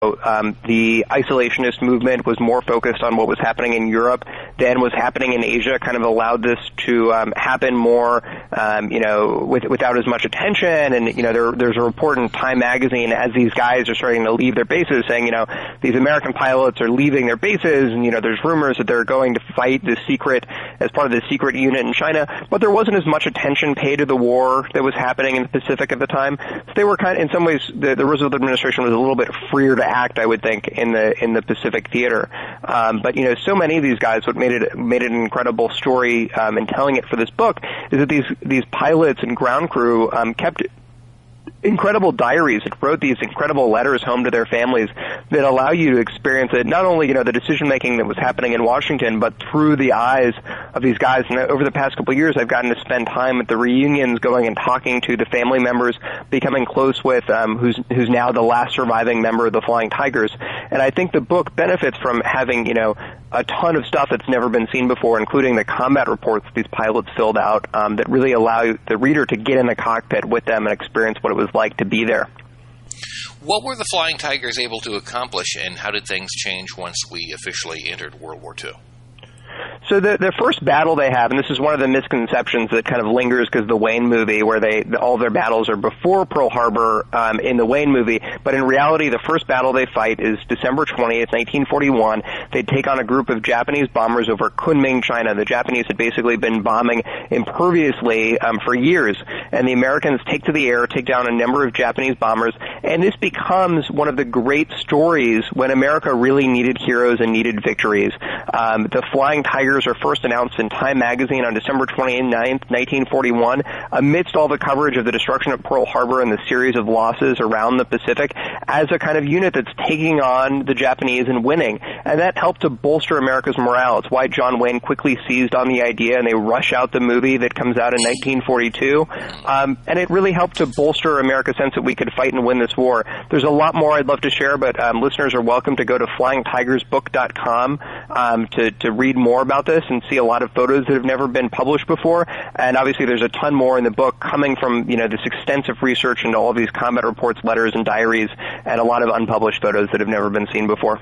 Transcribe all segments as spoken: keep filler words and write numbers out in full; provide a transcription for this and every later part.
Um, the isolationist movement was more focused on what was happening in Europe than was happening in Asia, kind of allowed this to um, happen more, um, you know, with, without as much attention. And, you know, there, there's a report in Time magazine as these guys are starting to leave their bases saying, you know, these American pilots are leaving their bases, and, you know, there's rumors that they're going to fight the secret, as part of the secret unit in China. But there wasn't as much attention paid to the war that was happening in the Pacific at the time. So they were kind of, in some ways, the, the Roosevelt administration was a little bit freer to act, I would think, in the in the Pacific theater. Um, but you know, so many of these guys, what made it made it an incredible story um, in telling it for this book is that these these pilots and ground crew um, kept incredible diaries and wrote these incredible letters home to their families that allow you to experience it, not only, you know, the decision making that was happening in Washington, but through the eyes of these guys. And over the past couple of years, I've gotten to spend time at the reunions, going and talking to the family members, becoming close with um, who's who's now the last surviving member of the Flying Tigers. And I think the book benefits from having, you know, a ton of stuff that's never been seen before, including the combat reports these pilots filled out um, that really allow the reader to get in the cockpit with them and experience what it was like to be there. What were the Flying Tigers able to accomplish, and how did things change once we officially entered World War Two? So the the first battle they have, and this is one of the misconceptions that kind of lingers because of the Wayne movie, where they all their battles are before Pearl Harbor um, in the Wayne movie, but in reality, the first battle they fight is December twentieth, nineteen forty-one. They take on a group of Japanese bombers over Kunming, China. The Japanese had basically been bombing imperviously um, for years, and the Americans take to the air, take down a number of Japanese bombers, and this becomes one of the great stories when America really needed heroes and needed victories. Um, the Flying Tigers are first announced in Time magazine on December twenty-ninth, nineteen forty-one, amidst all the coverage of the destruction of Pearl Harbor and the series of losses around the Pacific, as a kind of unit that's taking on the Japanese and winning. And that helped to bolster America's morale. It's why John Wayne quickly seized on the idea, and they rush out the movie that comes out in nineteen forty-two. Um, and it really helped to bolster America's sense that we could fight and win this war. There's a lot more I'd love to share, but um, listeners are welcome to go to flying tigers book dot com um, to, to read more about this and see a lot of photos that have never been published before. And obviously there's a ton more in the book coming from, you know, this extensive research into all of these combat reports, letters, and diaries, and a lot of unpublished photos that have never been seen before.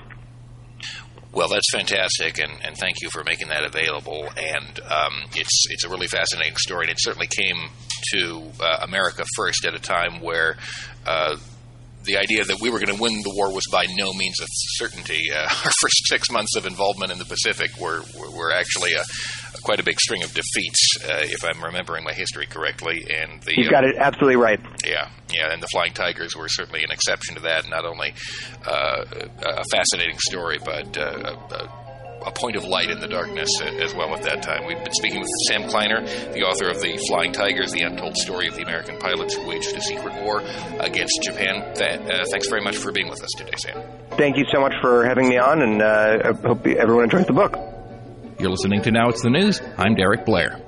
Well, that's fantastic, and, and thank you for making that available. And um, it's it's a really fascinating story, and it certainly came to uh, America first at a time where uh, the idea that we were going to win the war was by no means a certainty. Uh, our first six months of involvement in the Pacific were were, were actually a, a quite a big string of defeats, uh, if I'm remembering my history correctly. And the, You've got it absolutely right. Yeah, yeah, and the Flying Tigers were certainly an exception to that. Not only uh, a fascinating story, but uh, a, a point of light in the darkness as well at that time. We've been speaking with Sam Kleiner, the author of The Flying Tigers, The Untold Story of the American Pilots Who Waged a Secret War Against Japan. Th- uh, thanks very much for being with us today, Sam. Thank you so much for having me on, and uh, I hope everyone enjoys the book. You're listening to Now It's the News. I'm Derek Blair.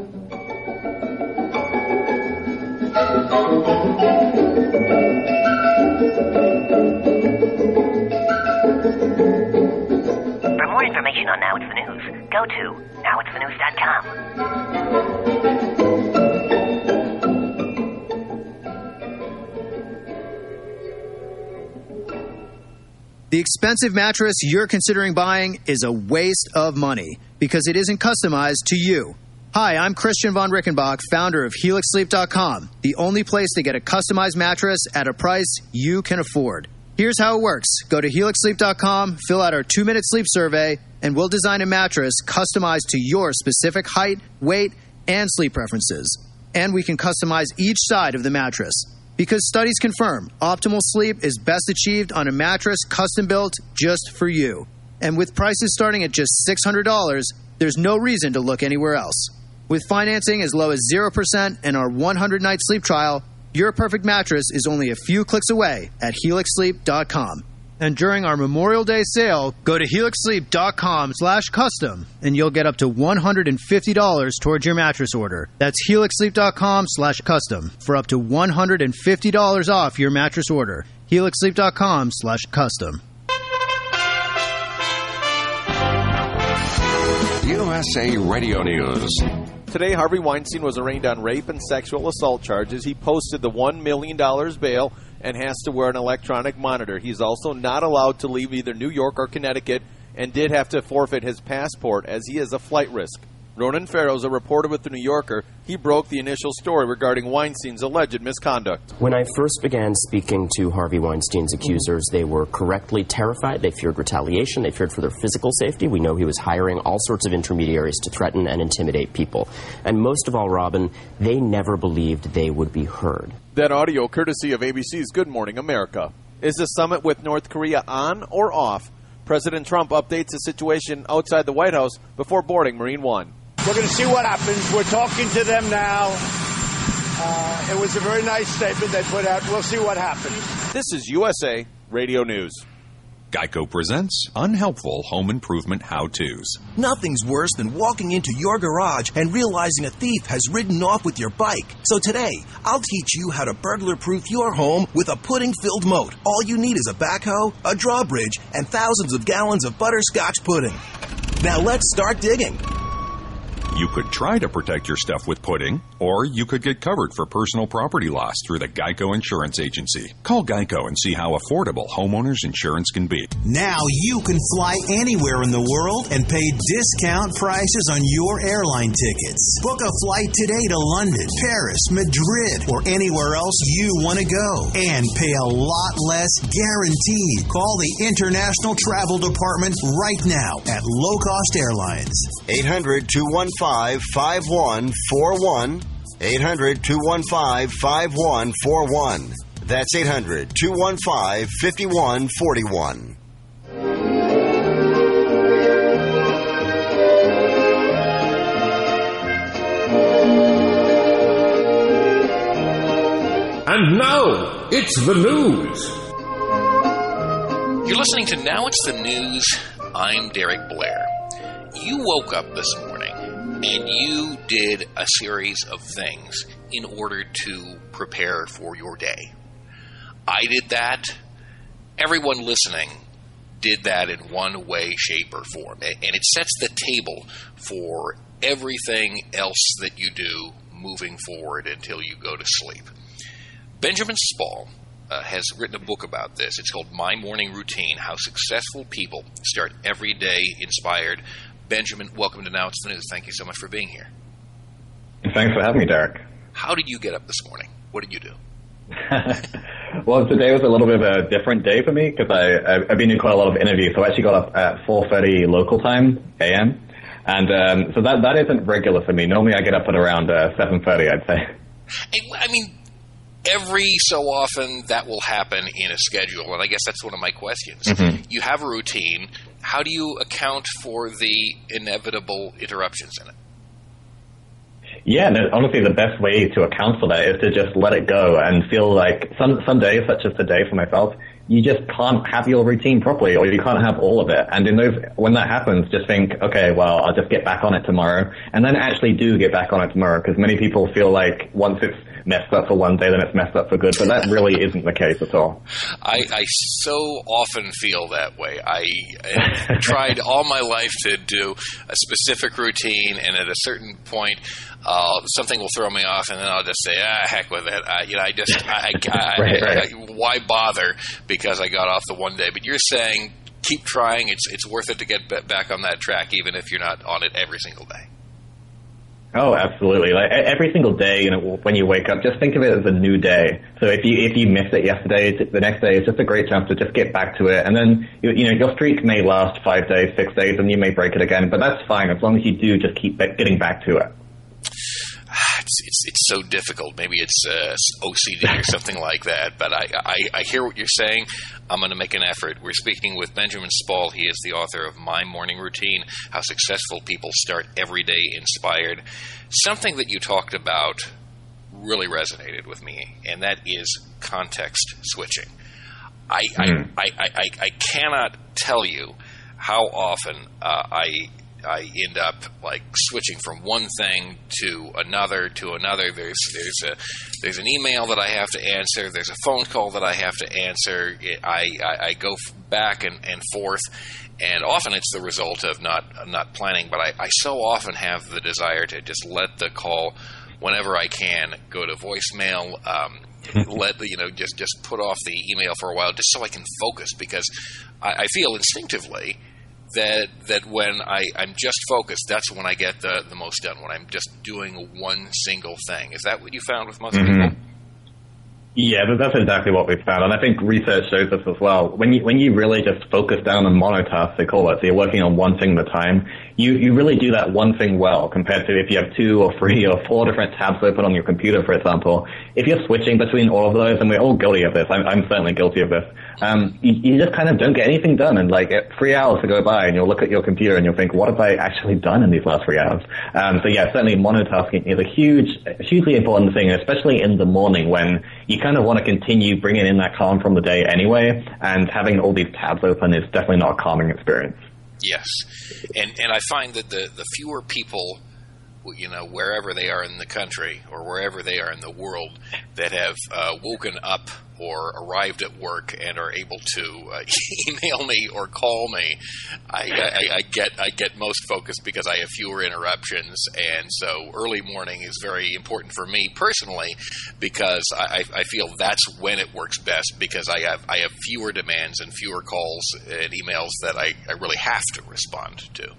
Information on Now It's the News, go to now it's the news dot com. The expensive mattress you're considering buying is a waste of money because it isn't customized to you. Hi, I'm Christian von Rickenbach, founder of helix sleep dot com, the only place to get a customized mattress at a price you can afford. Here's how it works. Go to helix sleep dot com, fill out our two-minute sleep survey, and we'll design a mattress customized to your specific height, weight, and sleep preferences. And we can customize each side of the mattress. Because studies confirm optimal sleep is best achieved on a mattress custom-built just for you. And with prices starting at just six hundred dollars, there's no reason to look anywhere else. With financing as low as zero percent and our one hundred night sleep trial, your perfect mattress is only a few clicks away at helix sleep dot com. And during our Memorial Day sale, go to helix sleep dot com slash custom and you'll get up to one hundred fifty dollars towards your mattress order. That's helix sleep dot com slash custom for up to one hundred fifty dollars off your mattress order. helix sleep dot com slash custom. U S A Radio News. Today, Harvey Weinstein was arraigned on rape and sexual assault charges. He posted the one million dollars bail and has to wear an electronic monitor. He's also not allowed to leave either New York or Connecticut and did have to forfeit his passport as he is a flight risk. Ronan Farrow is a reporter with The New Yorker. He broke the initial story regarding Weinstein's alleged misconduct. When I first began speaking to Harvey Weinstein's accusers, they were correctly terrified. They feared retaliation. They feared for their physical safety. We know he was hiring all sorts of intermediaries to threaten and intimidate people. And most of all, Robin, they never believed they would be heard. That audio courtesy of A B C's Good Morning America. Is the summit with North Korea on or off? President Trump updates the situation outside the White House before boarding Marine One. We're going to see what happens. We're talking to them now. Uh, it was a very nice statement they put out. We'll see what happens. This is U S A Radio News. Geico presents unhelpful home improvement how-tos. Nothing's worse than walking into your garage and realizing a thief has ridden off with your bike. So today, I'll teach you how to burglar-proof your home with a pudding-filled moat. All you need is a backhoe, a drawbridge, and thousands of gallons of butterscotch pudding. Now let's start digging. You could try to protect your stuff with pudding, or you could get covered for personal property loss through the Geico Insurance Agency. Call Geico and see how affordable homeowners insurance can be. Now you can fly anywhere in the world and pay discount prices on your airline tickets. Book a flight today to London, Paris, Madrid, or anywhere else you want to go. And pay a lot less guaranteed. Call the International Travel Department right now at Low Cost Airlines. eight hundred, two one five, five one four one. eight hundred, two one five, five one four one. That's eight hundred, two one five, five one four one. And now, it's the news. You're listening to Now It's the News. I'm Derek Blair. You woke up this morning and you did a series of things in order to prepare for your day. I did that. Everyone listening did that in one way, shape, or form. And it sets the table for everything else that you do moving forward until you go to sleep. Benjamin Spall uh, has written a book about this. It's called My Morning Routine, How Successful People Start Every Day Inspired. Benjamin, welcome to Now It's the News. Thank you so much for being here. Thanks for having me, Derek. How did you get up this morning? What did you do? Well, today was a little bit of a different day for me because I, I've been doing quite a lot of interviews. So I actually got up at four thirty local time, A M. And um, so that that isn't regular for me. Normally I get up at around uh, seven thirty, I'd say. I mean, every so often that will happen in a schedule, and I guess that's one of my questions. Mm-hmm. You have a routine. How do you account for the inevitable interruptions in it? Yeah, no, honestly, the best way to account for that is to just let it go and feel like some some days, such as today for myself, you just can't have your routine properly, or you can't have all of it. And in those, when that happens, just think, okay, well, I'll just get back on it tomorrow, and then actually do get back on it tomorrow, because many people feel like once it's messed up for one day, then it's messed up for good, but that really isn't the case at all. I, I so often feel that way. I, I tried all my life to do a specific routine, and at a certain point, uh, something will throw me off, and then I'll just say, ah, heck with it. I, you know, I just, I, I, right, I, right. I, why bother? Because I got off the one day. But you're saying keep trying. It's it's worth it to get back on that track, even if you're not on it every single day. Oh, absolutely. Like every single day, you know, when you wake up, just think of it as a new day. So if you if you missed it yesterday, the next day is just a great chance to just get back to it. And then, you, you know, your streak may last five days, six days, and you may break it again. But that's fine as long as you do just keep getting back to it. It's, it's it's so difficult. Maybe it's uh, O C D or something like that. But I, I, I hear what you're saying. I'm going to make an effort. We're speaking with Benjamin Spall. He is the author of My Morning Routine, How Successful People Start Every Day Inspired. Something that you talked about really resonated with me, and that is context switching. I, mm. I, I, I, I cannot tell you how often uh, I... I end up like switching from one thing to another to another. There's there's a there's an email that I have to answer. There's a phone call that I have to answer. It, I, I I go back and, and forth, and often it's the result of not not planning. But I, I so often have the desire to just let the call, whenever I can, go to voicemail. Um, let you know just just put off the email for a while just so I can focus, because I, I feel instinctively that that when I, I'm just focused, that's when I get the, the most done, when I'm just doing one single thing. Is that what you found with most mm-hmm. people? Yeah, that's exactly what we've found, and I think research shows this as well. When you when you really just focus down on monotask, they call it, so you're working on one thing at a time, you, you really do that one thing well, compared to if you have two or three or four different tabs open on your computer, for example. If you're switching between all of those, and we're all guilty of this, I'm, I'm certainly guilty of this, um, you, you just kind of don't get anything done, and like three hours to go by, and you'll look at your computer and you'll think, what have I actually done in these last three hours? Um, so yeah, certainly monotasking is a huge, hugely important thing, especially in the morning when you kind of want to continue bringing in that calm from the day anyway, and having all these tabs open is definitely not a calming experience. Yes, and and I find that the, the fewer people, you know, wherever they are in the country or wherever they are in the world, that have uh, woken up or arrived at work and are able to uh, email me or call me, I, I, I get I get most focused because I have fewer interruptions, and so early morning is very important for me personally, because I, I feel that's when it works best, because I have I have fewer demands and fewer calls and emails that I, I really have to respond to.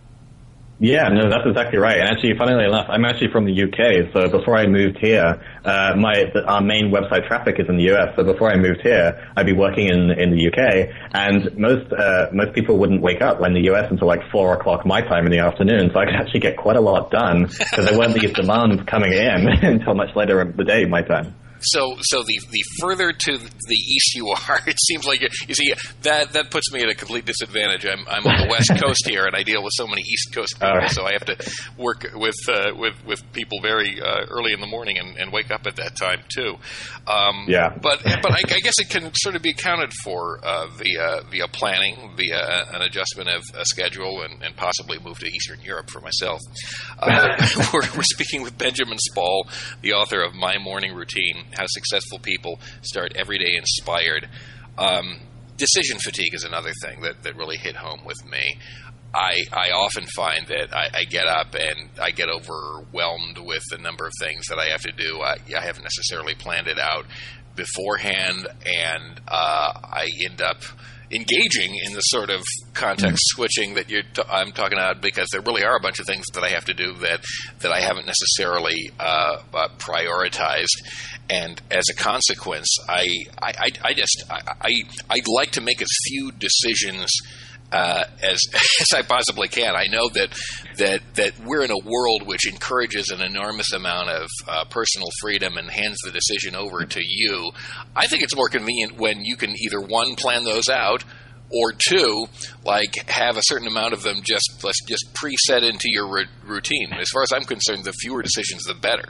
Yeah, no, that's exactly right. And actually, funnily enough, I'm actually from the U K. So before I moved here, uh, my our main website traffic is in the U S. So before I moved here, I'd be working in in the U K, and most uh, most people wouldn't wake up in the U S until like four o'clock my time in the afternoon. So I could actually get quite a lot done because there weren't these demands coming in until much later in the day my time. So, so the the further to the east you are, it seems like you, you see that that puts me at a complete disadvantage. I'm I'm on the west coast here, and I deal with so many East Coast people, right. So I have to work with uh, with with people very uh, early in the morning and, and wake up at that time too. Um, yeah, but but I, I guess it can sort of be accounted for uh, via via planning, via an adjustment of a schedule, and, and possibly move to Eastern Europe for myself. Uh, we're, we're speaking with Benjamin Spall, the author of My Morning Routine: How Successful People Start Every Day Inspired. Um, decision fatigue is another thing that, that really hit home with me. I, I often find that I, I get up and I get overwhelmed with the number of things that I have to do. I, I haven't necessarily planned it out beforehand, and uh, I end up engaging in the sort of context switching that you're t- I'm talking about, because there really are a bunch of things that I have to do that that I haven't necessarily uh, uh, prioritized, and as a consequence, I I, I just I, I I'd like to make as few decisions Uh, as as I possibly can. I know that that that we're in a world which encourages an enormous amount of uh, personal freedom and hands the decision over to you. I think it's more convenient when you can either, one, plan those out, or two, like have a certain amount of them just let's just preset into your r- routine. As far as I'm concerned, the fewer decisions, the better.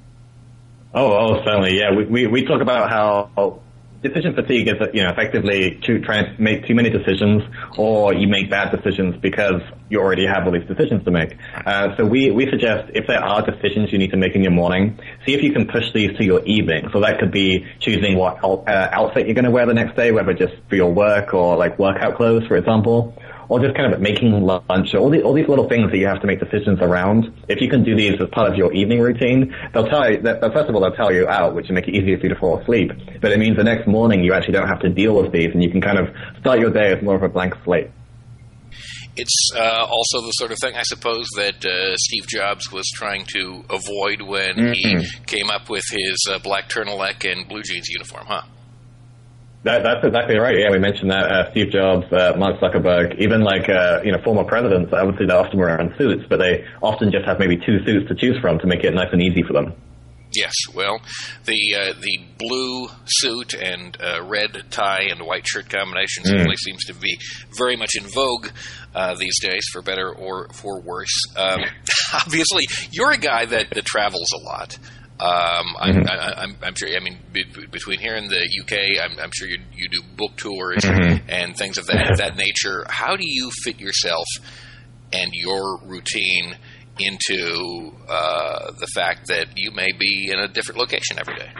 Oh, oh, certainly, yeah. We we, we talk about how. Oh, decision fatigue is, you know, effectively to try and make too many decisions, or you make bad decisions because you already have all these decisions to make. Uh, so we, we suggest if there are decisions you need to make in your morning, see if you can push these to your evening. So that could be choosing what uh, outfit you're going to wear the next day, whether just for your work or like workout clothes, for example, or just kind of making lunch, or all, the, all these little things that you have to make decisions around. If you can do these as part of your evening routine, they'll tell you, that, first of all, they'll tell you out, which will make it easier for you to fall asleep. But it means the next morning you actually don't have to deal with these, and you can kind of start your day as more of a blank slate. It's uh, also the sort of thing, I suppose, that uh, Steve Jobs was trying to avoid when mm-hmm. he came up with his uh, black turtleneck and blue jeans uniform, huh? That, that's exactly right. Yeah, we mentioned that uh, Steve Jobs, uh, Mark Zuckerberg, even like uh, you know former presidents. I would say they often wear in suits, but they often just have maybe two suits to choose from to make it nice and easy for them. Yes, well, the uh, the blue suit and uh, red tie and white shirt combination certainly mm. seems to be very much in vogue uh, these days, for better or for worse. Um, obviously, you're a guy that, that travels a lot. Um, I'm, mm-hmm. I, I'm, I'm sure. I mean, be, between here and the U K, I'm, I'm sure you, you do book tours mm-hmm. and things of that that nature. How do you fit yourself and your routine into uh, the fact that you may be in a different location every day?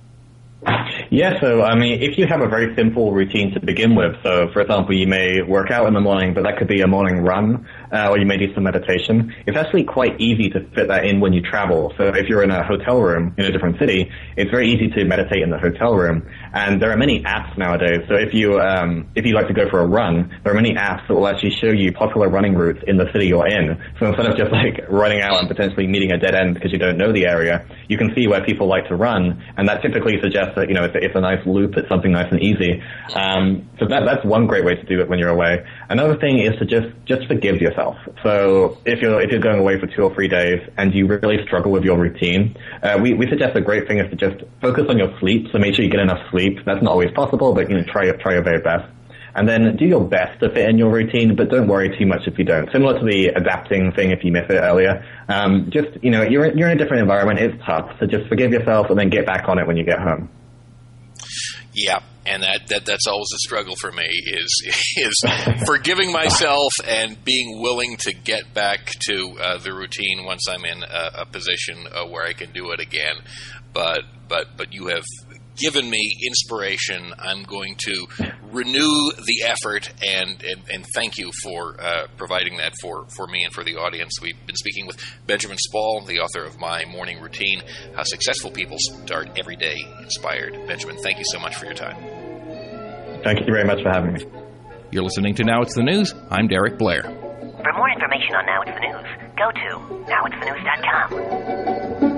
Yeah, so, I mean, if you have a very simple routine to begin with, so, for example, you may work out in the morning, but that could be a morning run, uh, or you may do some meditation, it's actually quite easy to fit that in when you travel. So if you're in a hotel room in a different city, it's very easy to meditate in the hotel room. And there are many apps nowadays. So if you um, if you like to go for a run, there are many apps that will actually show you popular running routes in the city you're in. So instead of just like running out and potentially meeting a dead end because you don't know the area, you can see where people like to run, and that typically suggests that, you know, it's a, it's a nice loop, it's something nice and easy. Um, so that that's one great way to do it when you're away. Another thing is to just just forgive yourself. So if you're if you're going away for two or three days and you really struggle with your routine, uh, we we suggest a great thing is to just focus on your sleep. So make sure you get enough sleep. That's not always possible, but, you know, try try your very best. And then do your best to fit in your routine, but don't worry too much if you don't. Similar to the adapting thing if you miss it earlier. Um, just, you know, you're you're in a different environment. It's tough. So just forgive yourself and then get back on it when you get home. Yeah, and that, that that's always a struggle for me is is forgiving myself and being willing to get back to uh, the routine once I'm in a, a position uh, where I can do it again. But but but you have given me inspiration. I'm going to renew the effort, and, and, and thank you for uh, providing that for, for me and for the audience. We've been speaking with Benjamin Spall, the author of My Morning Routine, How Successful People Start Every Day Inspired. Benjamin, thank you so much for your time. Thank you very much for having me. You're listening to Now It's the News. I'm Derek Blair. For more information on Now It's the News, go to now it's the news dot com.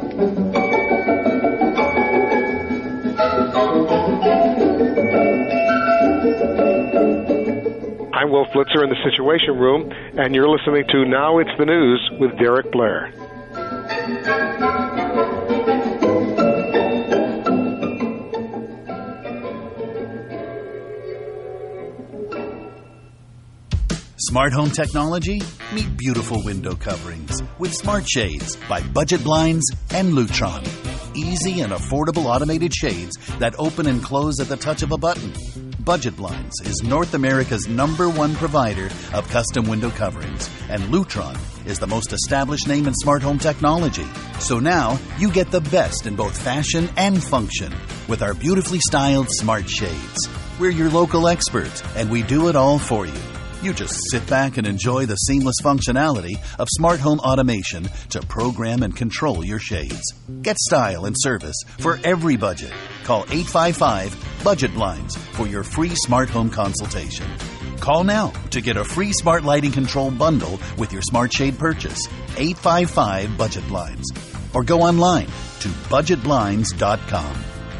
I'm Will Flitzer in the Situation Room, and you're listening to Now It's the News with Derek Blair. Smart home technology? Meet beautiful window coverings with Smart Shades by Budget Blinds and Lutron. Easy and affordable automated shades that open and close at the touch of a button. Budget Blinds is North America's number one provider of custom window coverings, and Lutron is the most established name in smart home technology. So now you get the best in both fashion and function with our beautifully styled Smart Shades. We're your local experts, and we do it all for you. You just sit back and enjoy the seamless functionality of smart home automation to program and control your shades. Get style and service for every budget. Call eight five five, budget blinds for your free smart home consultation. Call now to get a free smart lighting control bundle with your smart shade purchase. eight five five, budget blinds. Or go online to budget blinds dot com.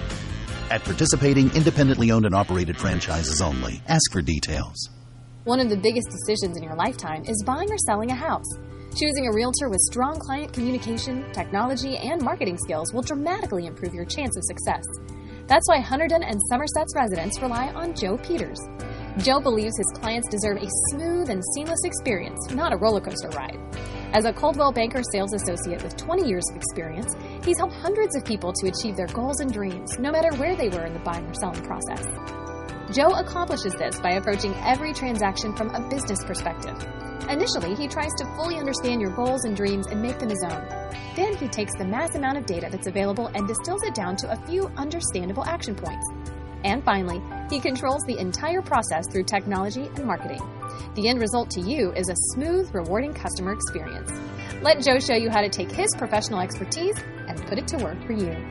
At participating independently owned and operated franchises only. Ask for details. One of the biggest decisions in your lifetime is buying or selling a house. Choosing a realtor with strong client communication, technology, and marketing skills will dramatically improve your chance of success. That's why Hunterdon and Somerset's residents rely on Joe Peters. Joe believes his clients deserve a smooth and seamless experience, not a roller coaster ride. As a Coldwell Banker sales associate with twenty years of experience, he's helped hundreds of people to achieve their goals and dreams, no matter where they were in the buying or selling process. Joe accomplishes this by approaching every transaction from a business perspective. Initially, he tries to fully understand your goals and dreams and make them his own. Then he takes the mass amount of data that's available and distills it down to a few understandable action points. And finally, he controls the entire process through technology and marketing. The end result to you is a smooth, rewarding customer experience. Let Joe show you how to take his professional expertise and put it to work for you.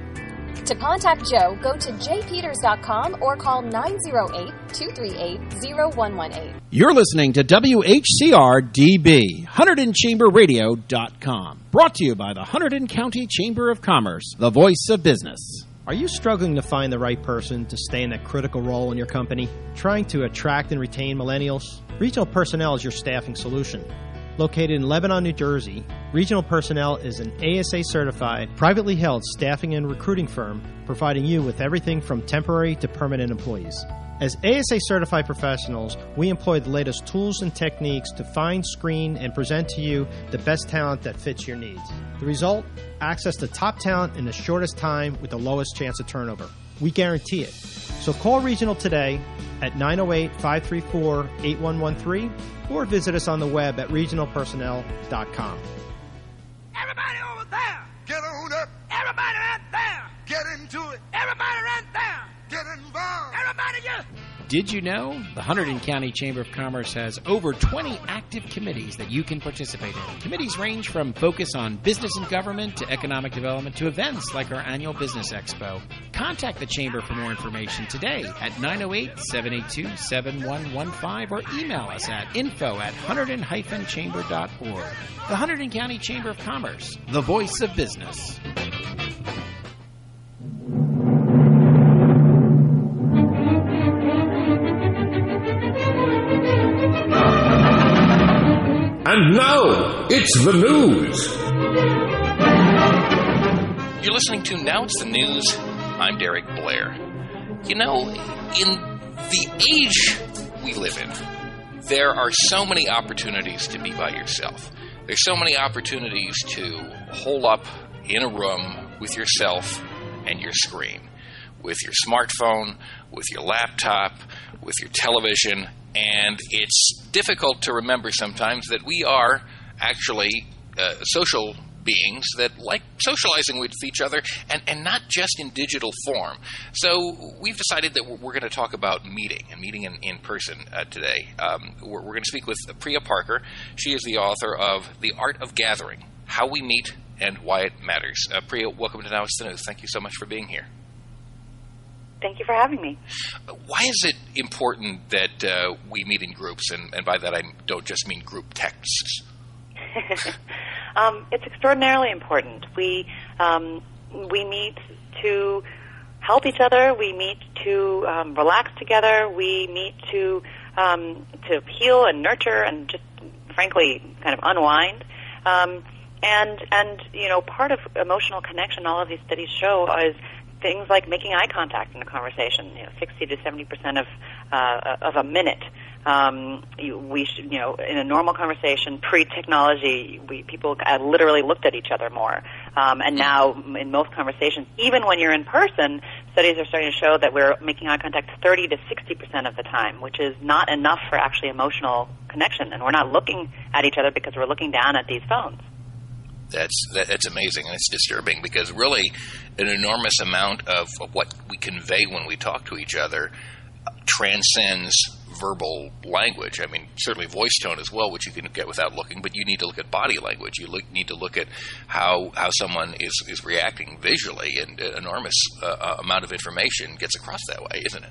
To contact Joe, go to j peters dot com or call nine oh eight, two three eight, oh one one eight. You're listening to W H C R D B, Hunterdon Chamber Radio dot com. Brought to you by the Hunterdon County Chamber of Commerce, the voice of business. Are you struggling to find the right person to stay in a critical role in your company? Trying to attract and retain millennials? Regional Personnel is your staffing solution. Located in Lebanon, New Jersey, Regional Personnel is an A S A-certified, privately held staffing and recruiting firm providing you with everything from temporary to permanent employees. As A S A-certified professionals, we employ the latest tools and techniques to find, screen, and present to you the best talent that fits your needs. The result? Access to top talent in the shortest time with the lowest chance of turnover. We guarantee it. So call Regional today at nine oh eight, five three four, eight one one three or visit us on the web at regional personnel dot com. Everybody over there, get on up. Everybody right there, get into it. Everybody right there, get involved. Everybody just Did you know? The Hunterdon County Chamber of Commerce has over twenty active committees that you can participate in. Committees range from focus on business and government to economic development to events like our annual Business Expo. Contact the Chamber for more information today at nine oh eight, seven eight two, seven one one five or email us at info at hunterdon dash chamber dot org. The Hunterdon County Chamber of Commerce, the voice of business. And now, it's the news. You're listening to Now It's the News. I'm Derek Blair. You know, in the age we live in, there are so many opportunities to be by yourself. There's so many opportunities to hole up in a room with yourself and your screen, with your smartphone, with your laptop, with your television. And it's difficult to remember sometimes that we are actually uh, social beings that like socializing with each other and, and not just in digital form. So we've decided that we're, we're going to talk about meeting and meeting in, in person uh, today. Um, we're, we're going to speak with Priya Parker. She is the author of The Art of Gathering, How We Meet and Why It Matters. Uh, Priya, welcome to Now It's the News. Thank you so much for being here. Thank you for having me. Why is it important that uh, we meet in groups? And, and by that, I don't just mean group texts. um, it's extraordinarily important. We um, we meet to help each other. We meet to um, relax together. We meet to um, to heal and nurture and just, frankly, kind of unwind. Um, and and you know, part of emotional connection, all of these studies show, is things like making eye contact in a conversation. You know, sixty to seventy percent of uh, of a minute. Um, you, we should, you know, in a normal conversation, pre-technology, we people uh, literally looked at each other more. Um, and now, in most conversations, even when you're in person, studies are starting to show that we're making eye contact thirty to sixty percent of the time, which is not enough for actually emotional connection. And we're not looking at each other because we're looking down at these phones. That's that, that's amazing, and it's disturbing because really an enormous amount of, of what we convey when we talk to each other uh, transcends verbal language. I mean, certainly voice tone as well, which you can get without looking, but you need to look at body language. You look, need to look at how how someone is, is reacting visually, and an enormous uh, amount of information gets across that way, isn't it?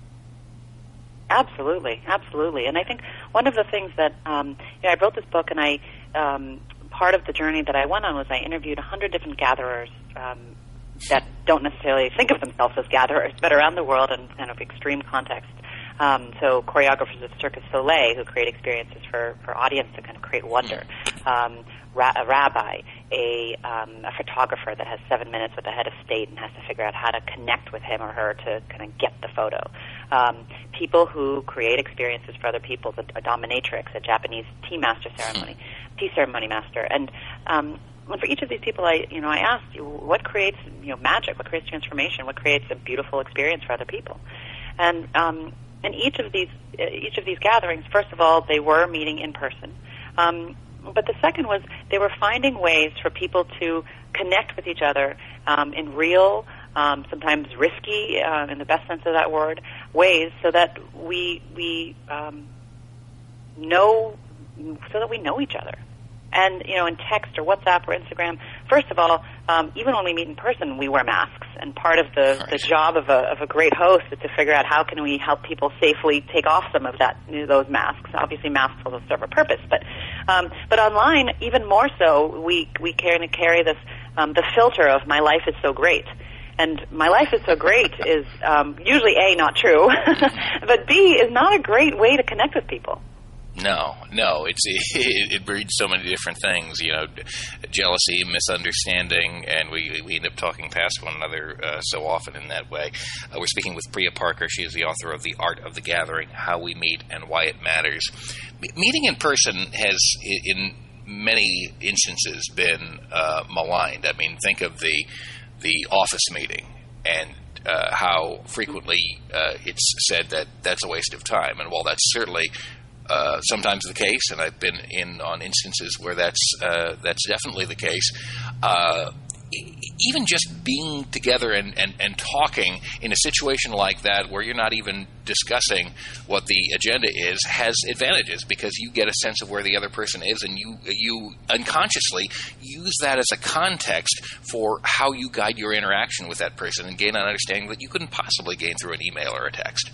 Absolutely, absolutely. And I think one of the things that, um, you know, I wrote this book, and I um, part of the journey that I went on was I interviewed one hundred different gatherers um, that don't necessarily think of themselves as gatherers, but around the world in kind of extreme contexts. Um, so choreographers of Cirque du Soleil who create experiences for, for audience to kind of create wonder. Um, ra- a rabbi, a, um, a photographer that has seven minutes with the head of state and has to figure out how to connect with him or her to kind of get the photo. Um, people who create experiences for other people, a dominatrix, a Japanese tea master ceremony, tea ceremony master. And um, for each of these people, I, you know, I asked, what creates, you know, magic? What creates transformation? What creates a beautiful experience for other people? And um, in each of these, uh, each of these gatherings, first of all, they were meeting in person. Um, but the second was they were finding ways for people to connect with each other um, in real, um, sometimes risky, uh, in the best sense of that word, ways, so that we we um, know, so that we know each other. And, you know, in text or WhatsApp or Instagram, first of all, um, even when we meet in person, we wear masks. And part of the, right. the job of a, of a great host is to figure out how can we help people safely take off some of that, you know, those masks. Obviously, masks will serve a purpose. But um, but online, even more so, we, we kind of carry this, um, the filter of my life is so great. And my life is so great is um, usually, A, not true, but B, is not a great way to connect with people. No, no, it's it, it breeds so many different things, you know, jealousy, misunderstanding, and we we end up talking past one another uh, so often in that way. Uh, we're speaking with Priya Parker. She is the author of The Art of the Gathering, How We Meet and Why It Matters. Me- meeting in person has, in many instances, been uh, maligned. I mean, think of the the office meeting and uh, how frequently uh, it's said that that's a waste of time. And while that's certainly Uh, sometimes the case, and I've been in on instances where that's uh, that's definitely the case. Uh, even just being together and, and, and talking in a situation like that where you're not even discussing what the agenda is has advantages because you get a sense of where the other person is and you you unconsciously use that as a context for how you guide your interaction with that person and gain an understanding that you couldn't possibly gain through an email or a text.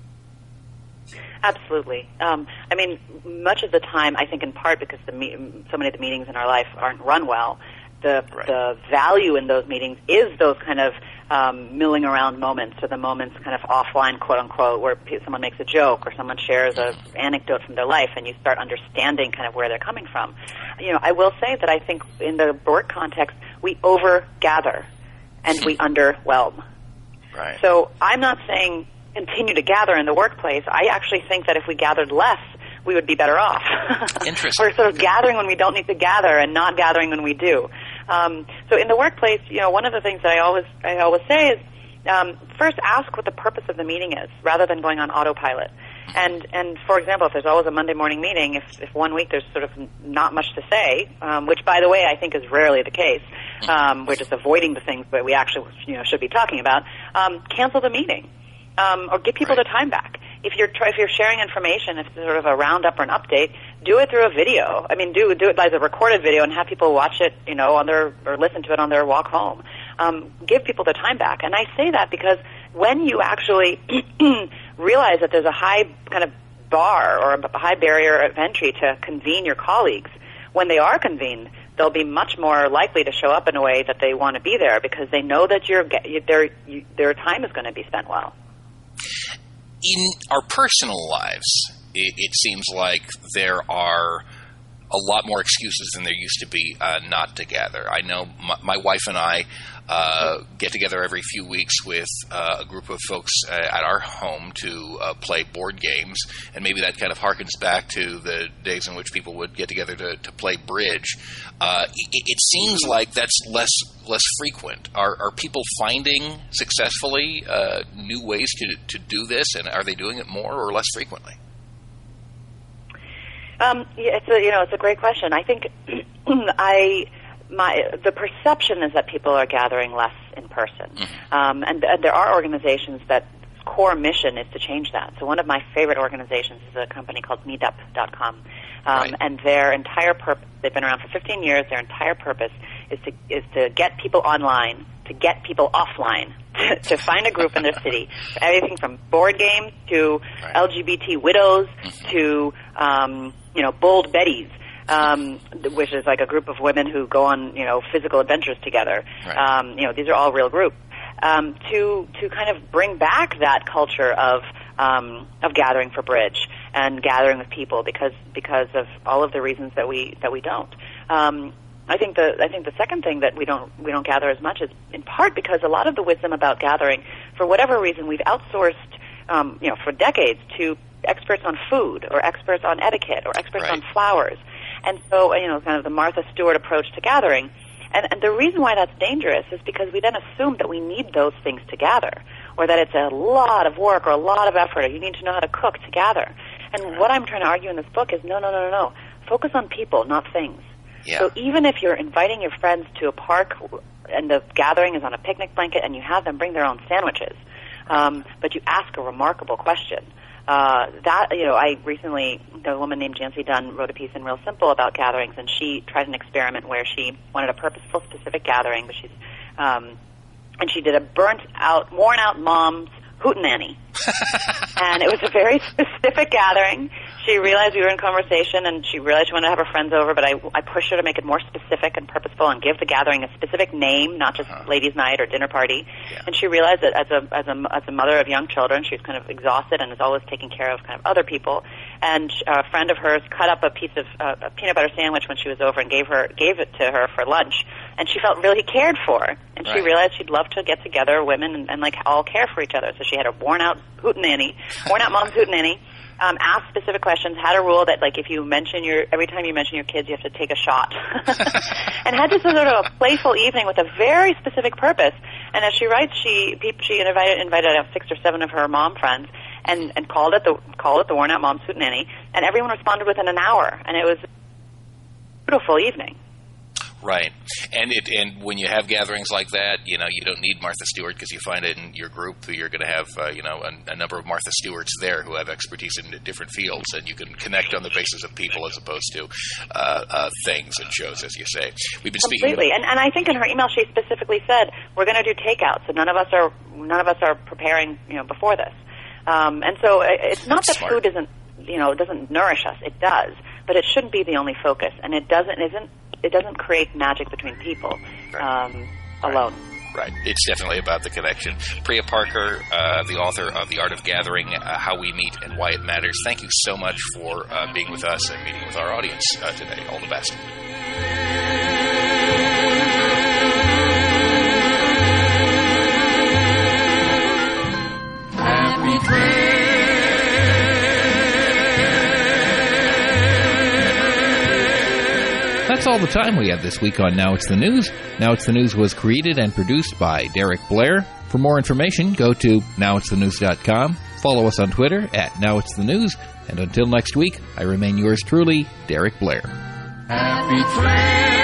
Absolutely. Um, I mean, much of the time, I think in part because the me- so many of the meetings in our life aren't run well, the right. the value in those meetings is those kind of um, milling around moments, or the moments kind of offline, quote unquote, where p- someone makes a joke or someone shares an anecdote from their life, and you start understanding kind of where they're coming from. You know, I will say that I think in the work context, we overgather and we underwhelm. Right. So I'm not saying continue to gather in the workplace. I actually think that if we gathered less, we would be better off. Interesting. We're sort of gathering when we don't need to gather and not gathering when we do. Um, so in the workplace, you know, one of the things that I always I always say is um, first ask what the purpose of the meeting is, rather than going on autopilot. And and for example, if there's always a Monday morning meeting, if, if one week there's sort of not much to say, um, which by the way I think is rarely the case, um, we're just avoiding the things that we actually you know should be talking about. Um, cancel the meeting. Um, or give people right. their time back. If you're try, if you're sharing information, if it's sort of a roundup or an update, do it through a video. I mean, do do it as a recorded video and have people watch it, you know, on their or listen to it on their walk home. Um, give people their time back, and I say that because when you actually realize that there's a high kind of bar or a high barrier of entry to convene your colleagues, when they are convened, they'll be much more likely to show up in a way that they want to be there because they know that your their their time is going to be spent well. In our personal lives, it, it seems like there are a lot more excuses than there used to be uh, not to gather. I know my, my wife and I uh, get together every few weeks with uh, a group of folks uh, at our home to uh, play board games, and maybe that kind of harkens back to the days in which people would get together to, to play bridge. Uh, it, it seems like that's less less frequent. Are, are people finding successfully uh, new ways to to do this, and are they doing it more or less frequently? Um, yeah, it's a you know it's a great question. I think I my the perception is that people are gathering less in person, mm-hmm. um, and, and there are organizations that core mission is to change that. So one of my favorite organizations is a company called meetup dot com, um, right. and their entire purpose, they've been around for fifteen years, their entire purpose is to is to get people online, to get people offline, to, to find a group in their city, everything from board games to right. L G B T widows mm-hmm. to um, you know bold Bettys, um, which is like a group of women who go on you know physical adventures together. Right. Um, you know these are all real groups. Um, to to kind of bring back that culture of um, of gathering for bridge and gathering with people because because of all of the reasons that we that we don't. Um, I think the I think the second thing that we don't we don't gather as much is in part because a lot of the wisdom about gathering, for whatever reason, we've outsourced um, you know for decades to experts on food or experts on etiquette or experts right. on flowers, and so you know kind of the Martha Stewart approach to gathering. And, and the reason why that's dangerous is because we then assume that we need those things to gather, or that it's a lot of work or a lot of effort, or you need to know how to cook to gather. And right. what I'm trying to argue in this book is no, no, no, no, no. Focus on people, not things. Yeah. So even if you're inviting your friends to a park and the gathering is on a picnic blanket and you have them bring their own sandwiches, um, but you ask a remarkable question. Uh, that, you know, I recently, a woman named Jancy Dunn wrote a piece in Real Simple about gatherings, and she tried an experiment where she wanted a purposeful, specific gathering, but she's, um, and she did a burnt out, worn out mom's hootenanny. And it was a very specific gathering. She realized we were in conversation, and she realized she wanted to have her friends over, but I, I pushed her to make it more specific and purposeful and give the gathering a specific name, not just uh-huh. ladies' night or dinner party. Yeah. And she realized that as a, as a as a mother of young children, she's kind of exhausted and is always taking care of kind of other people. And a friend of hers cut up a piece of uh, a peanut butter sandwich when she was over and gave her gave it to her for lunch, and she felt really cared for. And right. she realized she'd love to get together, women, and, and like all care for each other. So she had a worn out hootenanny, worn out mom's hootenanny. Um, asked specific questions, had a rule that, like, if you mention your, every time you mention your kids, you have to take a shot. And had just a sort of a playful evening with a very specific purpose. And as she writes, she she invited invited out six or seven of her mom friends and, and called it the called it the Worn Out Mom's Hootenanny. And everyone responded within an hour. And it was a beautiful evening. Right. And it and when you have gatherings like that, you know, you don't need Martha Stewart because you find it in your group you're going to have, uh, you know, a, a number of Martha Stewarts there who have expertise in different fields, and you can connect on the basis of people as opposed to uh, uh, things and shows, as you say. We've been Completely. speaking. And, and I think in her email she specifically said, we're going to do takeout, so none of us are none of us are preparing, you know, before this. Um, and so it's not that Smart. food isn't, you know, doesn't nourish us. It does, but it shouldn't be the only focus, and it doesn't isn't it doesn't create magic between people um, alone. Right. It's definitely about the connection. Priya Parker, uh, the author of The Art of Gathering, uh, How We Meet and Why It Matters, thank you so much for uh, being with us and meeting with our audience uh, today. All the best. Happy trail. That's all the time we have this week on Now It's the News. Now It's the News was created and produced by Derek Blair. For more information, go to now it's the news dot com. Follow us on Twitter at Now It's the News. And until next week, I remain yours truly, Derek Blair. Happy trail.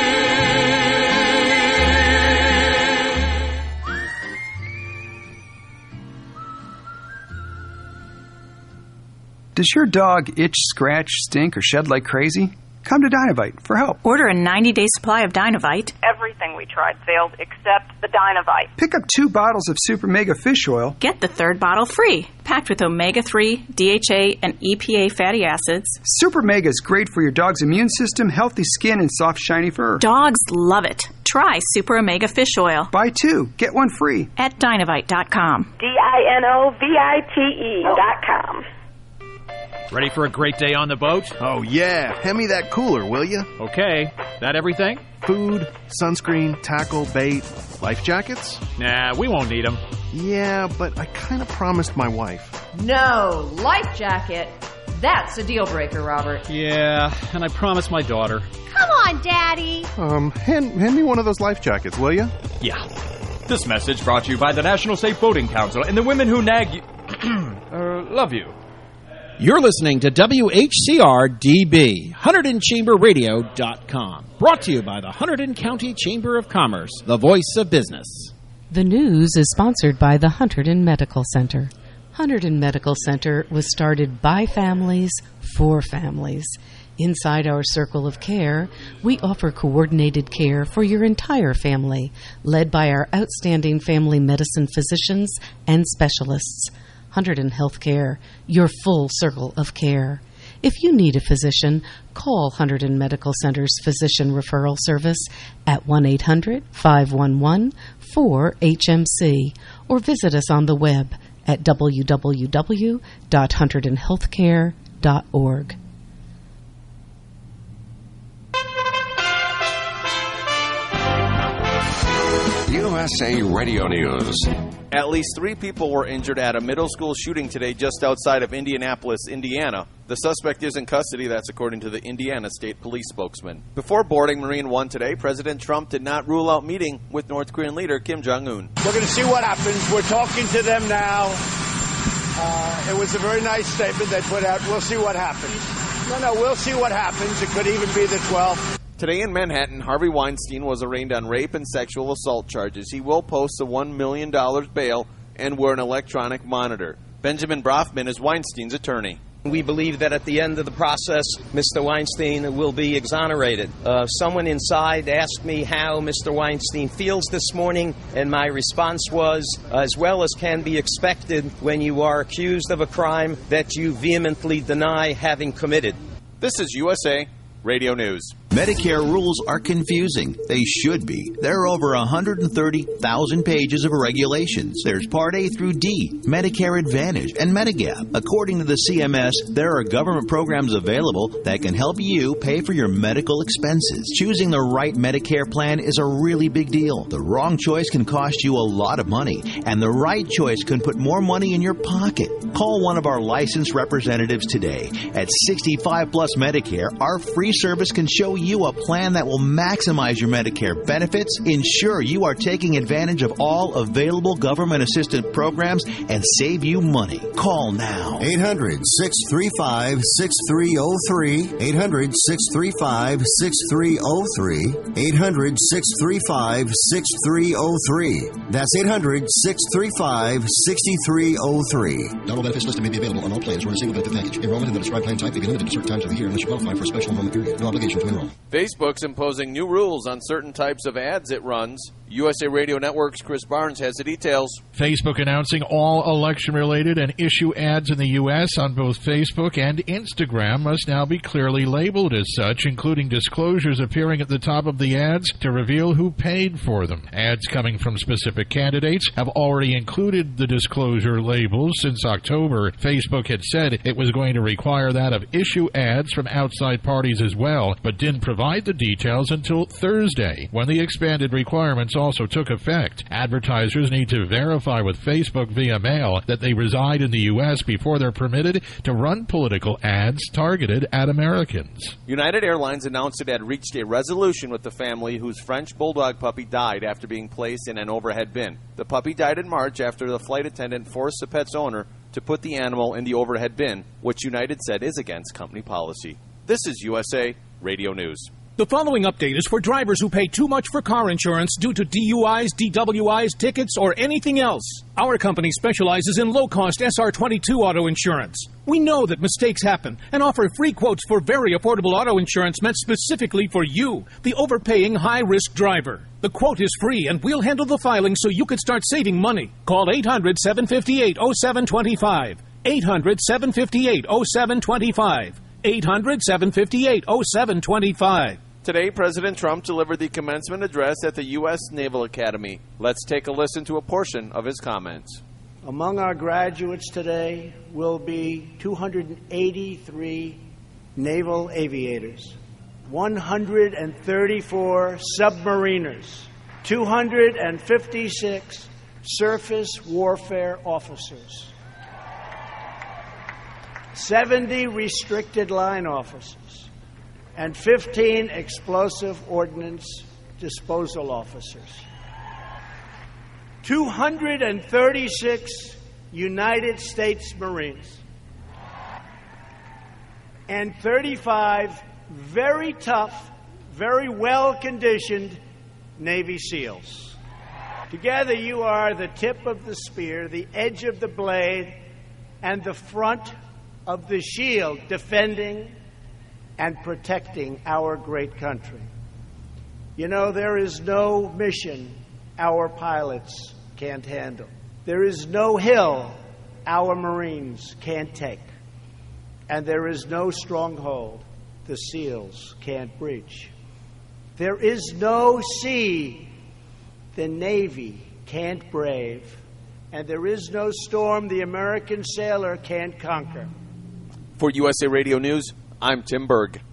Does your dog itch, scratch, stink, or shed like crazy? Come to Dynovite for help. Order a ninety-day supply of Dynovite. Everything we tried failed except the Dynovite. Pick up two bottles of Super Mega Fish Oil. Get the third bottle free. Packed with omega three, D H A, and E P A fatty acids. Super Mega is great for your dog's immune system, healthy skin, and soft, shiny fur. Dogs love it. Try Super Omega Fish Oil. Buy two. Get one free. At Dynovite dot com. D I N O V I T E dot com. Ready for a great day on the boat? Oh, yeah. Hand me that cooler, will you? Okay. That everything? Food, sunscreen, tackle, bait, life jackets? Nah, we won't need them. Yeah, but I kind of promised my wife. No, life jacket. That's a deal breaker, Robert. Yeah, and I promised my daughter. Come on, Daddy. Um, hand, hand me one of those life jackets, will you? Yeah. This message brought to you by the National Safe Boating Council and the women who nag you... uh, love you. You're listening to W H C R D B, Hunterdon Chamber Radio dot com. Brought to you by the Hunterdon County Chamber of Commerce, the voice of business. The news is sponsored by the Hunterdon Medical Center. Hunterdon Medical Center was started by families for families. Inside our circle of care, we offer coordinated care for your entire family, led by our outstanding family medicine physicians and specialists. Hunterdon Healthcare, your full circle of care. If you need a physician, call Hunterdon Medical Center's Physician Referral Service at one eight hundred, five one one, four H M C or visit us on the web at w w w dot hunterdon healthcare dot org. U S A Radio News. At least three people were injured at a middle school shooting today just outside of Indianapolis, Indiana. The suspect is in custody, that's according to the Indiana State Police spokesman. Before boarding Marine One today, President Trump did not rule out meeting with North Korean leader Kim Jong-un. We're going to see what happens. We're talking to them now. Uh, it was a very nice statement they put out. We'll see what happens. No, no, we'll see what happens. It could even be the twelfth. Today in Manhattan, Harvey Weinstein was arraigned on rape and sexual assault charges. He will post a one million dollars bail and wear an electronic monitor. Benjamin Brofman is Weinstein's attorney. We believe that at the end of the process, Mister Weinstein will be exonerated. Uh, someone inside asked me how Mister Weinstein feels this morning, and my response was, as well as can be expected when you are accused of a crime that you vehemently deny having committed. This is U S A Radio News. Medicare rules are confusing. They should be. There are over one hundred thirty thousand pages of regulations. There's Part A through D, Medicare Advantage, and Medigap. According to the C M S, there are government programs available that can help you pay for your medical expenses. Choosing the right Medicare plan is a really big deal. The wrong choice can cost you a lot of money, and the right choice can put more money in your pocket. Call one of our licensed representatives today. At sixty-five plus Medicare, our free service can show you you a plan that will maximize your Medicare benefits, ensure you are taking advantage of all available government assistance programs, and save you money. Call now. eight hundred, six three five, six three zero three. eight hundred, six three five, six three zero three. eight hundred, six three five, six three zero three. That's eight hundred, six three five, six three zero three. Not all benefits listed may be available on all plans or in a single benefit package. Enrollment in the described plan type may be limited to certain times of the year unless you qualify for a special enrollment period. No obligation to enroll. Facebook's imposing new rules on certain types of ads it runs. U S A Radio Network's Chris Barnes has the details. Facebook announcing all election-related and issue ads in the U S on both Facebook and Instagram must now be clearly labeled as such, including disclosures appearing at the top of the ads to reveal who paid for them. Ads coming from specific candidates have already included the disclosure labels since October. Facebook had said it was going to require that of issue ads from outside parties as well, but didn't provide the details until Thursday, when the expanded requirements also took effect. Advertisers need to verify with Facebook via mail that they reside in the U S before they're permitted to run political ads targeted at Americans. United Airlines announced it had reached a resolution with the family whose French bulldog puppy died after being placed in an overhead bin. The puppy died in March after the flight attendant forced the pet's owner to put the animal in the overhead bin, which United said is against company policy. This is U S A Radio News. The following update is for drivers who pay too much for car insurance due to D U Is, D W Is, tickets, or anything else. Our company specializes in low-cost S R twenty-two auto insurance. We know that mistakes happen and offer free quotes for very affordable auto insurance meant specifically for you, the overpaying high-risk driver. The quote is free, and we'll handle the filing so you can start saving money. Call eight hundred, seven five eight, oh seven two five. eight hundred, seven five eight, oh seven two five. eight hundred, seven five eight, oh seven two five. Today, President Trump delivered the commencement address at the U S Naval Academy. Let's take a listen to a portion of his comments. Among our graduates today will be two hundred eighty-three naval aviators, one hundred thirty-four submariners, two hundred fifty-six surface warfare officers, seventy restricted line officers, and fifteen explosive ordnance disposal officers. two hundred thirty-six United States Marines, and thirty-five very tough, very well-conditioned Navy SEALs. Together you are the tip of the spear, the edge of the blade, and the front of the shield, defending and protecting our great country. You know, there is no mission our pilots can't handle. There is no hill our Marines can't take. And there is no stronghold the SEALs can't breach. There is no sea the Navy can't brave. And there is no storm the American sailor can't conquer. For U S A Radio News, I'm Tim Berg.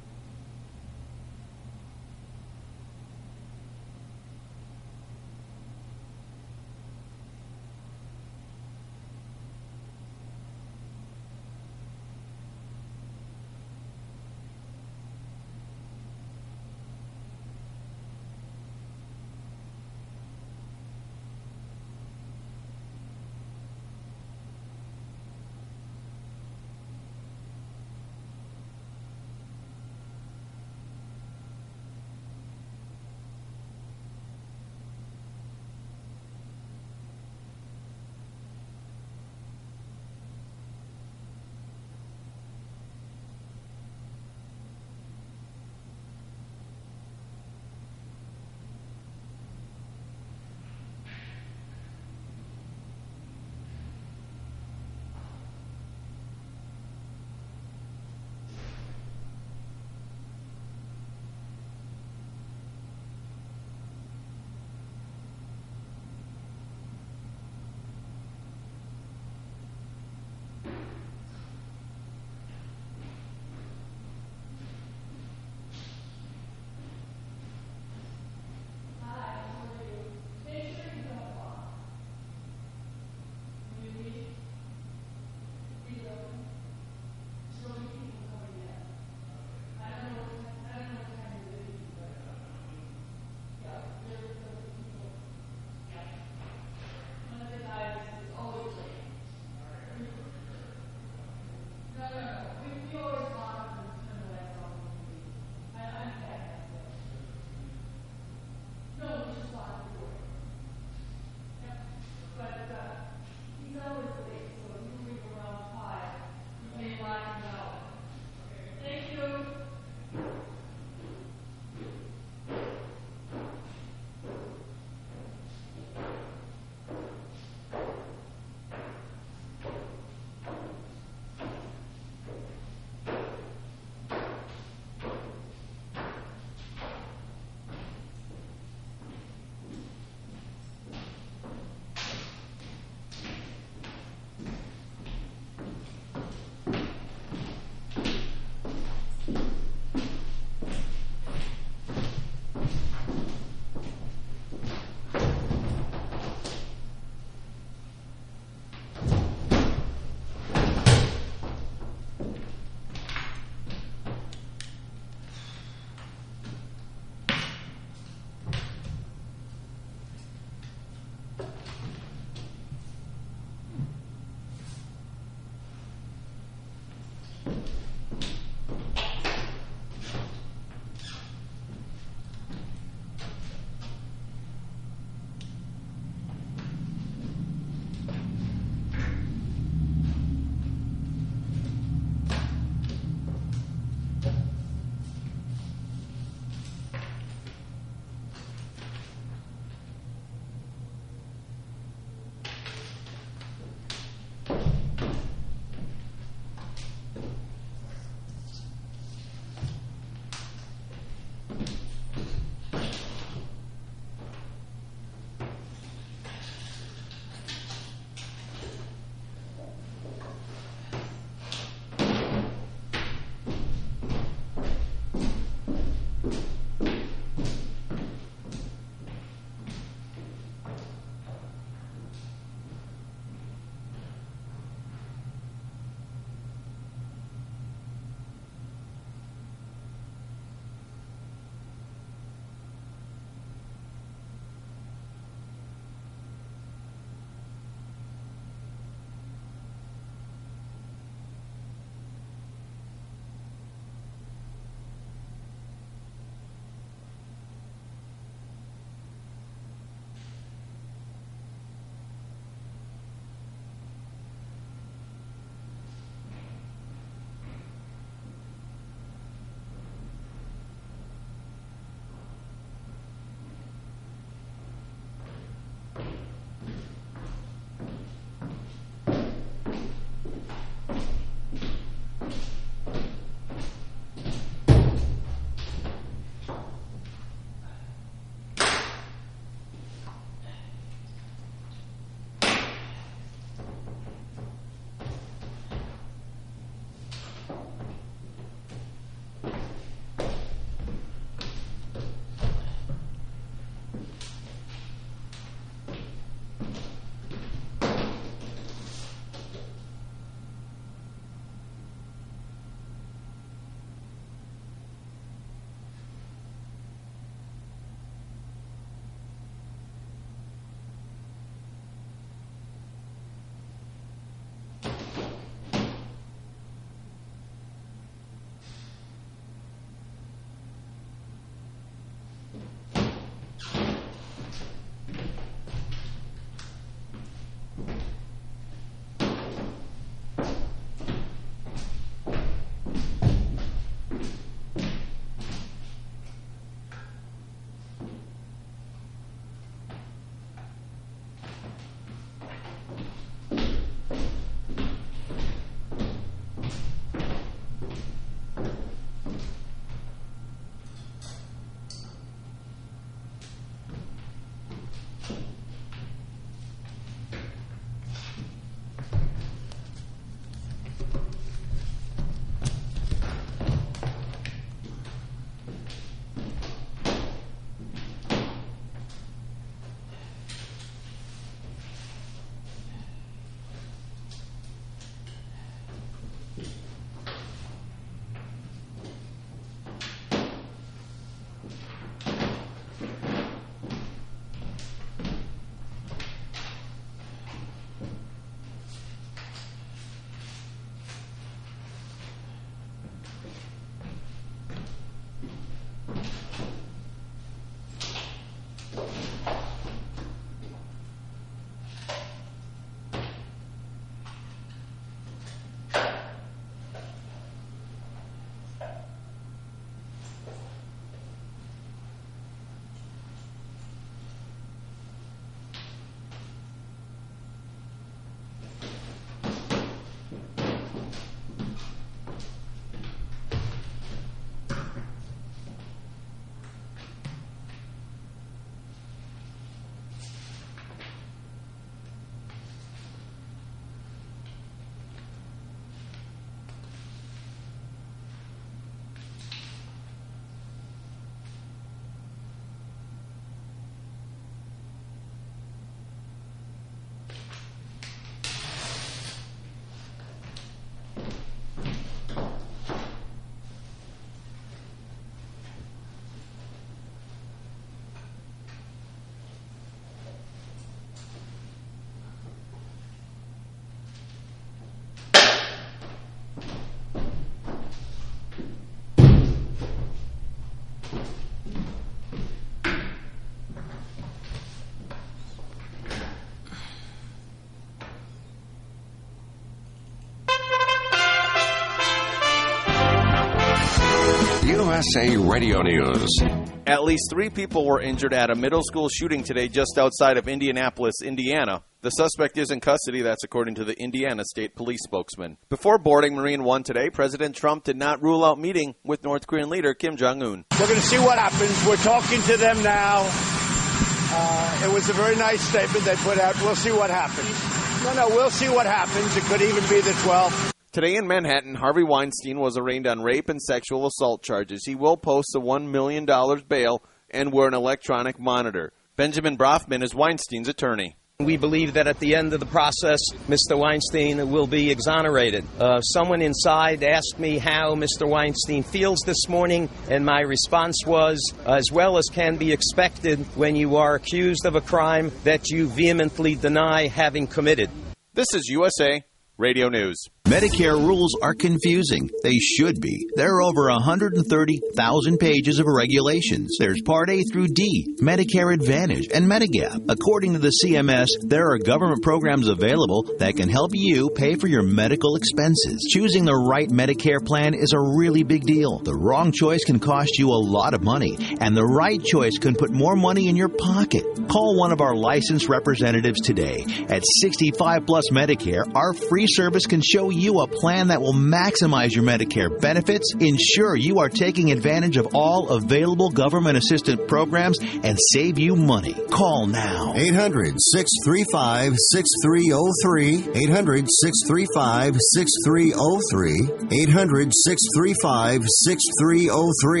S A Radio News. At least three people were injured at a middle school shooting today just outside of Indianapolis, Indiana. The suspect is in custody, that's according to the Indiana State Police spokesman. Before boarding Marine One today, President Trump did not rule out meeting with North Korean leader Kim Jong-un. We're going to see what happens. We're talking to them now. Uh, it was a very nice statement they put out. We'll see what happens. No, no, we'll see what happens. It could even be the twelfth. Today in Manhattan, Harvey Weinstein was arraigned on rape and sexual assault charges. He will post a one million dollars bail and wear an electronic monitor. Benjamin Brofman is Weinstein's attorney. We believe that at the end of the process, Mister Weinstein will be exonerated. Uh, someone inside asked me how Mister Weinstein feels this morning, and my response was, as well as can be expected when you are accused of a crime that you vehemently deny having committed. This is U S A Radio News. Medicare rules are confusing. They should be. There are over one hundred thirty thousand pages of regulations. There's Part A through D, Medicare Advantage, and Medigap. According to the C M S, there are government programs available that can help you pay for your medical expenses. Choosing the right Medicare plan is a really big deal. The wrong choice can cost you a lot of money, and the right choice can put more money in your pocket. Call one of our licensed representatives today. At sixty-five plus Medicare, our free service can show you a plan that will maximize your Medicare benefits, ensure you are taking advantage of all available government assistance programs, and save you money. Call now. eight hundred, six three five, six three zero three. eight hundred, six three five, six three zero three. eight hundred, six three five, six three zero three.